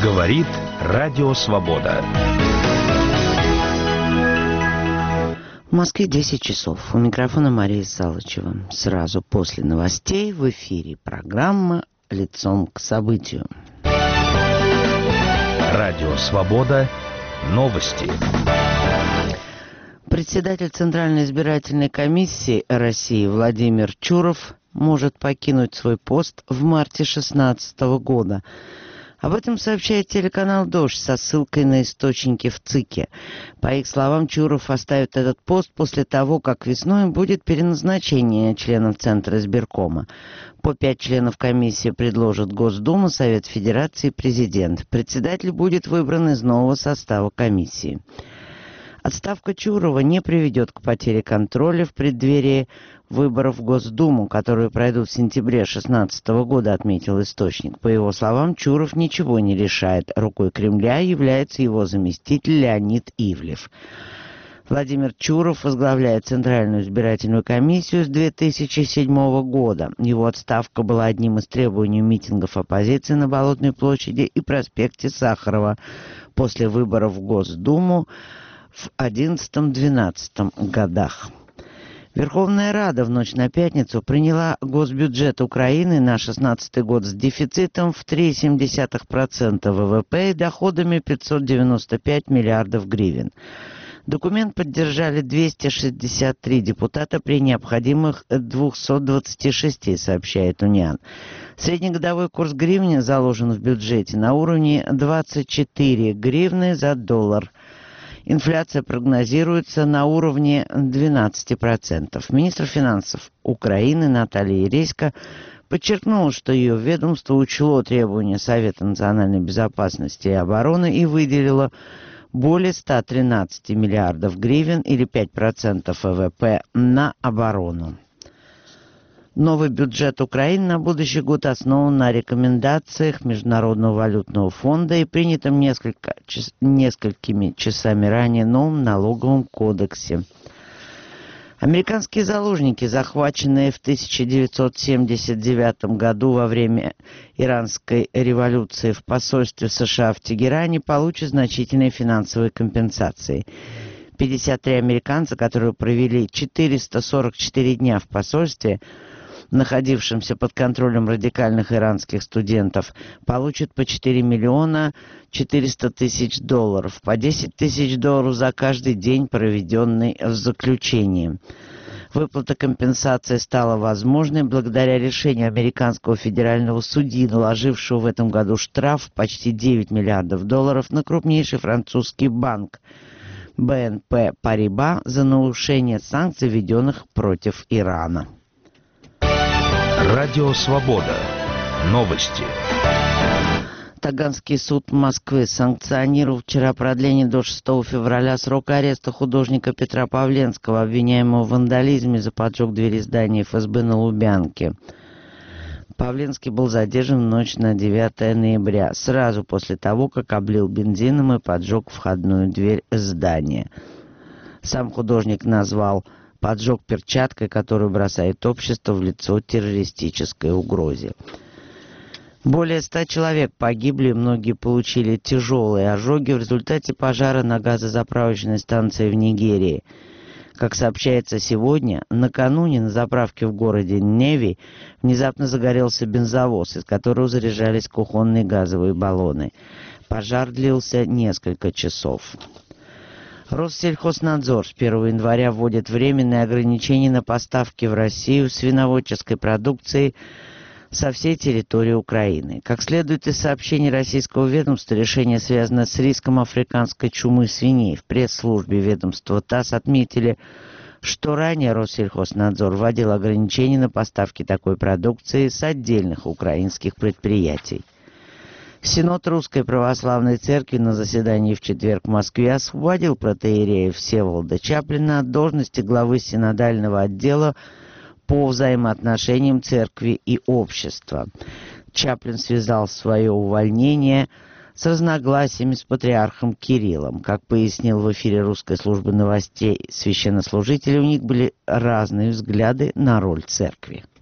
Говорит Радио Свобода. В Москве 10 часов. У микрофона Мария Салычева. Сразу после новостей в эфире программа «Лицом к событию». Радио Свобода. Новости. Председатель Центральной избирательной комиссии России Владимир Чуров может покинуть свой пост в марте 2016 года. Об этом сообщает телеканал «Дождь» со ссылкой на источники в ЦИКе. По их словам, Чуров оставит этот пост после того, как весной будет переназначение членов Центра избиркома. По 5 членов комиссии предложат Госдума, Совет Федерации и Президент. Председатель будет выбран из нового состава комиссии. Отставка Чурова не приведет к потере контроля в преддверии выборов в Госдуму, которые пройдут в сентябре 2016 года, отметил источник. По его словам, Чуров ничего не решает. Рукой Кремля является его заместитель Леонид Ивлев. Владимир Чуров возглавляет Центральную избирательную комиссию с 2007 года. Его отставка была одним из требований митингов оппозиции на Болотной площади и проспекте Сахарова после выборов в Госдуму в 2011-2012 годах. Верховная Рада в ночь на пятницу приняла госбюджет Украины на 2016 год с дефицитом в 3,7% ВВП и доходами 595 миллиардов гривен. Документ поддержали 263 депутата при необходимых 226, сообщает Униан. Среднегодовой курс гривны заложен в бюджете на уровне 24 гривны за доллар. Инфляция прогнозируется на уровне 12%. Министр финансов Украины Наталья Яресько подчеркнула, что ее ведомство учло требования Совета национальной безопасности и обороны и выделило более 113 миллиардов гривен или 5% ВВП на оборону. Новый бюджет Украины на будущий год основан на рекомендациях Международного валютного фонда и принятом несколькими часами ранее новом налоговом кодексе. Американские заложники, захваченные в 1979 году во время Иранской революции в посольстве США в Тегеране, получат значительные финансовые компенсации. 53 американца, которые провели 444 дня в посольстве, находившимся под контролем радикальных иранских студентов, получат по 4 миллиона 400 тысяч долларов, по 10 тысяч долларов за каждый день, проведенный в заключении. Выплата компенсации стала возможной благодаря решению американского федерального судьи, наложившего в этом году штраф в почти 9 миллиардов долларов на крупнейший французский банк BNP Paribas за нарушение санкций, введенных против Ирана. Радио Свобода. Новости. Таганский суд Москвы санкционировал вчера продление до 6 февраля срока ареста художника Петра Павленского, обвиняемого в вандализме за поджог двери здания ФСБ на Лубянке. Павленский был задержан в ночь на 9 ноября, сразу после того, как облил бензином и поджег входную дверь здания. Сам художник назвал поджог перчаткой, которую бросает общество в лицо террористической угрозе. Более 100 человек погибли, многие получили тяжелые ожоги в результате пожара на газозаправочной станции в Нигерии. Как сообщается сегодня, накануне на заправке в городе Неви внезапно загорелся бензовоз, из которого заряжались кухонные газовые баллоны. Пожар длился несколько часов. Россельхознадзор с 1 января вводит временные ограничения на поставки в Россию свиноводческой продукции со всей территории Украины. Как следует из сообщений российского ведомства, решение связано с риском африканской чумы свиней. В пресс-службе ведомства ТАСС отметили, что ранее Россельхознадзор вводил ограничения на поставки такой продукции с отдельных украинских предприятий. Синод Русской Православной Церкви на заседании в четверг в Москве освободил протоиерея Всеволода Чаплина от должности главы синодального отдела по взаимоотношениям церкви и общества. Чаплин связал свое увольнение с разногласиями с патриархом Кириллом. Как пояснил в эфире русской службы новостей священнослужители, у них были разные взгляды на роль церкви.